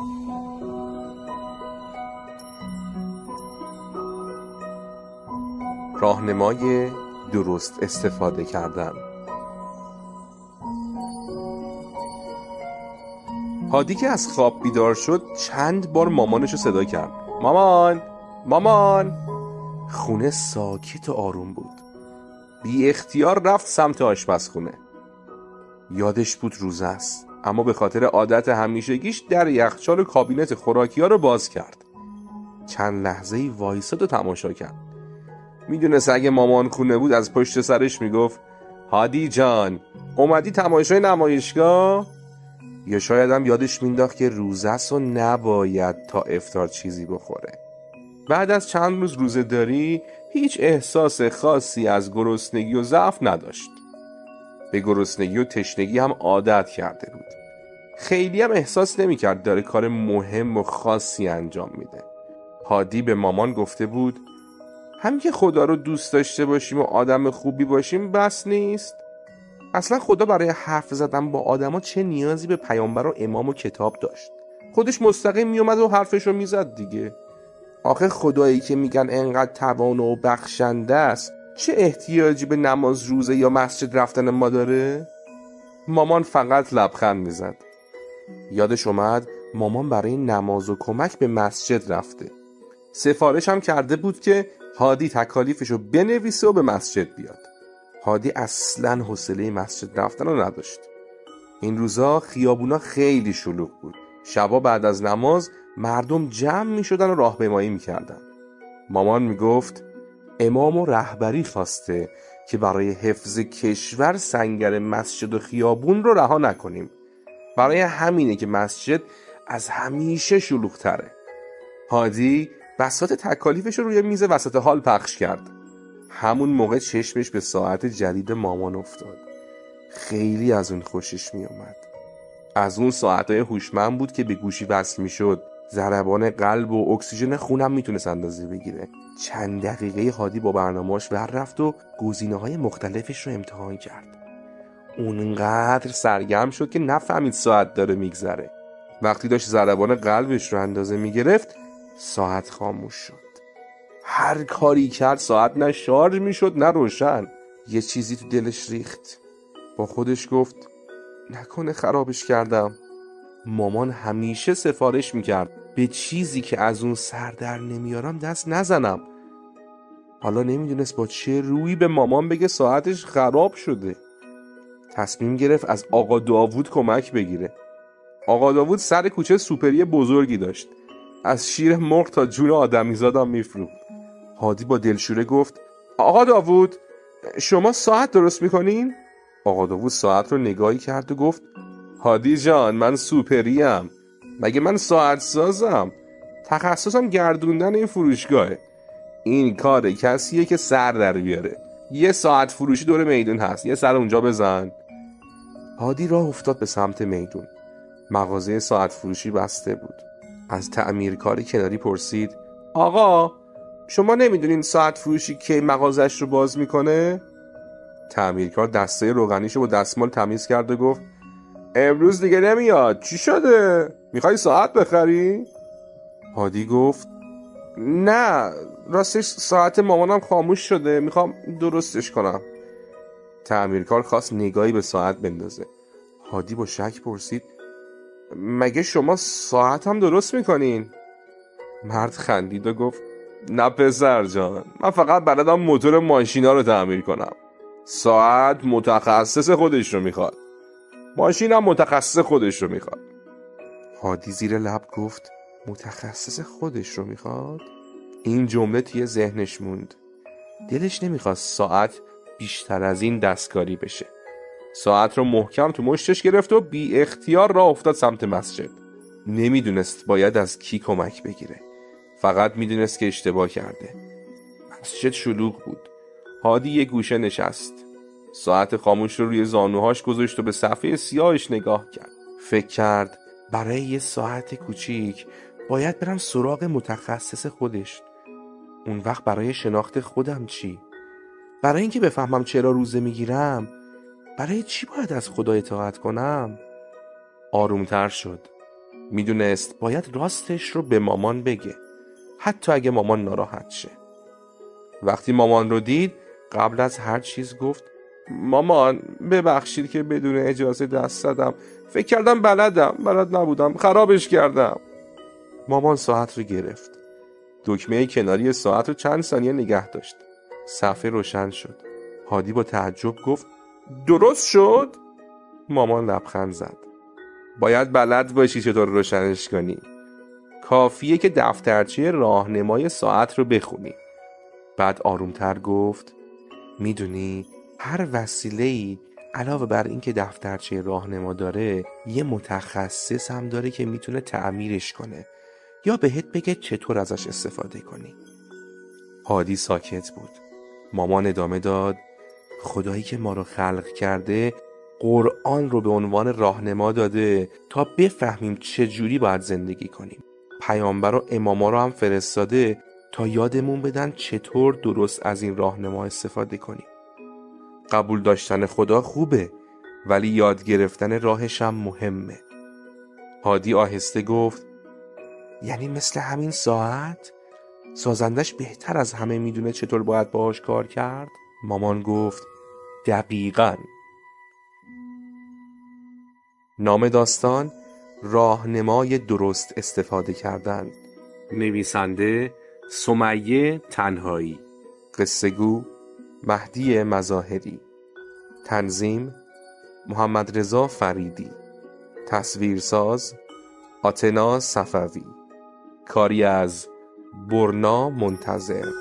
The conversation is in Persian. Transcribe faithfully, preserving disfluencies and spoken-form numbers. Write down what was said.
راهنمای درست استفاده کردن. هادی که از خواب بیدار شد چند بار مامانشو صدا کرد. مامان، مامان. خونه ساکت و آروم بود. بی اختیار رفت سمت آشپزخونه. یادش بود روزه است، اما به خاطر عادت همیشگیش در یخچال و کابینت خوراکی‌ها رو باز کرد. چند لحظه‌ای وایساد و تماشا کرد. میدونست اگه مامان خونه بود از پشت سرش میگفت هادی جان اومدی تماشای نمایشگاه؟ یا شاید هم یادش مینداخت که روزه است و نباید تا افطار چیزی بخوره. بعد از چند روز روزه داری هیچ احساس خاصی از گرسنگی و ضعف نداشت. به گرسنگی و تشنگی هم عادت کرده بود. خیلی هم احساس نمی‌کرد داره کار مهم و خاصی انجام میده. هادی به مامان گفته بود هم که خدا رو دوست داشته باشیم و آدم خوبی باشیم بس نیست؟ اصلا خدا برای حرف زدن با آدما چه نیازی به پیامبر و امام و کتاب داشت؟ خودش مستقیم میومد و حرفش رو میزد دیگه. آخه خدایی که میگن انقدر توانا و بخشنده است چه احتیاجی به نماز روزه یا مسجد رفتن ما داره؟ مامان فقط لبخند میزد. یادش اومد مامان برای نماز و کمک به مسجد رفته. سفارش هم کرده بود که هادی تکالیفشو بنویسه و به مسجد بیاد. هادی اصلاً حوصله مسجد رفتن رو نداشت. این روزا خیابونا خیلی شلوغ بود. شبا بعد از نماز مردم جمع می شدن و راهپیمایی می کردن. مامان می گفت امام و رهبری خواسته که برای حفظ کشور سنگر مسجد و خیابون رو رها نکنیم. برای همینه که مسجد از همیشه شلوغ تره. هادی بساط تکالیفش رو روی میز وسط حال پخش کرد. همون موقع چشمش به ساعت جدید مامان افتاد. خیلی از اون خوشش می اومد. از اون ساعتهای هوشمند بود که به گوشی وصل می شد. ضربان قلب و اکسیژن خونم میتونست اندازه بگیره. چند دقیقه هادی با برنامه‌اش ور رفت و گزینه‌های مختلفش رو امتحان کرد. اونقدر سرگرم شد که نفهمید ساعت داره میگذره. وقتی داشت ضربان قلبش رو اندازه میگرفت ساعت خاموش شد. هر کاری کرد ساعت نه شارژ میشد نه روشن. یه چیزی تو دلش ریخت. با خودش گفت نکنه خرابش کردم. مامان همیشه سفارش میکرد به چیزی که از اون سر در نمیارم دست نزنم. حالا نمیدونست با چه رویی به مامان بگه ساعتش خراب شده. تصمیم گرفت از آقا داوود کمک بگیره. آقا داوود سر کوچه سوپری بزرگی داشت. از شیر مرغ تا جون آدمیزادم میفروخت. هادی با دلشوره گفت آقا داوود شما ساعت درست میکنین؟ آقا داوود ساعت رو نگاهی کرد و گفت هادی جان من سوپریم. مگه من ساعت سازم؟ تخصصم گردوندن این فروشگاهه. این کار کسیه که سر در بیاره. یه ساعت فروشی دور میدون هست، یه سر اونجا بزن. هادی راه افتاد به سمت میدون. مغازه ساعت فروشی بسته بود. از تعمیرکار کناری پرسید آقا شما نمیدونین ساعت فروشی کی مغازش رو باز میکنه؟ تعمیرکار دسته روغنیشو با دستمال تمیز کرد و گفت امروز دیگه نمیاد. چی شده؟ میخوای ساعت بخری؟ هادی گفت نه راستش ساعت مامانم خاموش شده، میخوام درستش کنم. تعمیرکار خواست نگاهی به ساعت بندازه. هادی با شک پرسید مگه شما ساعت هم درست میکنین؟ مرد خندید و گفت نه پسر جان من فقط بلدم موتور ماشینا رو تعمیر کنم. ساعت متخصص خودش رو میخواد. ماشین هم متخصص خودش رو میخواد. هادی زیر لب گفت متخصص خودش رو میخواد؟ این جمله توی ذهنش موند. دلش نمیخواست ساعت بیشتر از این دستکاری بشه. ساعت رو محکم تو مشتش گرفت و بی اختیار راه افتاد سمت مسجد. نمیدونست باید از کی کمک بگیره. فقط میدونست که اشتباه کرده. مسجد شلوغ بود. هادی یه گوشه نشست. ساعت خاموش رو روی زانوهاش گذاشت و به صفحه سیاهش نگاه کرد. فکر کرد برای یه ساعت کوچیک باید برم سراغ متخصص خودش. اون وقت برای شناخت خودم چی؟ برای اینکه بفهمم چرا روزه میگیرم؟ برای چی باید از خدا اطاعت کنم؟ آرومتر شد. میدونست باید راستش رو به مامان بگه، حتی اگه مامان ناراحت شه. وقتی مامان رو دید قبل از هر چیز گفت مامان ببخشید که بدون اجازه دست زدم، فکر کردم بلدم، بلد نبودم، خرابش کردم. مامان ساعت رو گرفت، دکمه کناری ساعت رو چند ثانیه نگه داشت. صفحه روشن شد. هادی با تعجب گفت درست شد؟ مامان لبخند زد. باید بلد باشی چطور روشنش کنی. کافیه که دفترچه راهنمای ساعت رو بخونی. بعد آرومتر گفت میدونی هر وسیله‌ای علاوه بر این که دفترچه راهنما داره یه متخصص هم داره که میتونه تعمیرش کنه یا بهت بگه چطور ازش استفاده کنی. هادی ساکت بود. مامان ادامه داد خدایی که ما رو خلق کرده قرآن رو به عنوان راهنما داده تا بفهمیم چه جوری باید زندگی کنیم. پیامبر و اماما رو هم فرستاده تا یادمون بدن چطور درست از این راهنما استفاده کنیم. قبول داشتن خدا خوبه، ولی یاد گرفتن راهش هم مهمه. هادی آهسته گفت یعنی مثل همین ساعت؟ سازندش بهتر از همه میدونه چطور باید باهاش کار کرد؟ مامان گفت دقیقاً. نام داستان راهنمای درست استفاده کردن. نویسنده سمیه تنهایی. قصه گو مهدی مظاهری. تنظیم محمد رضا فریدی. تصویرساز آتنا صفوی. کاری از برنا منتظر.